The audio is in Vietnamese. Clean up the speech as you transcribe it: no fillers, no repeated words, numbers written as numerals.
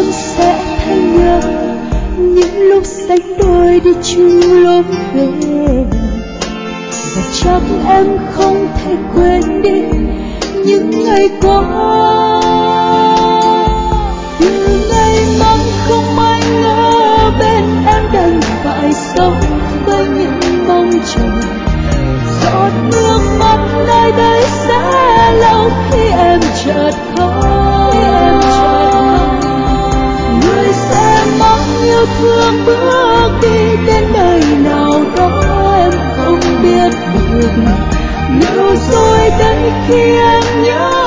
em sẽ thấy nhớ những lúc sánh đôi đi chung lối về, và chắc em không thể quên đi những ngày qua. Từ ngày mong không ai ngờ bên em đành phải sống với những mong chờ, giọt nước mắt nơi đây sẽ lâu khi em chợt khóc. Người sẽ mong yêu thương bước đi đến nơi nào đó em không biết được, liệu rồi đến khi em nhớ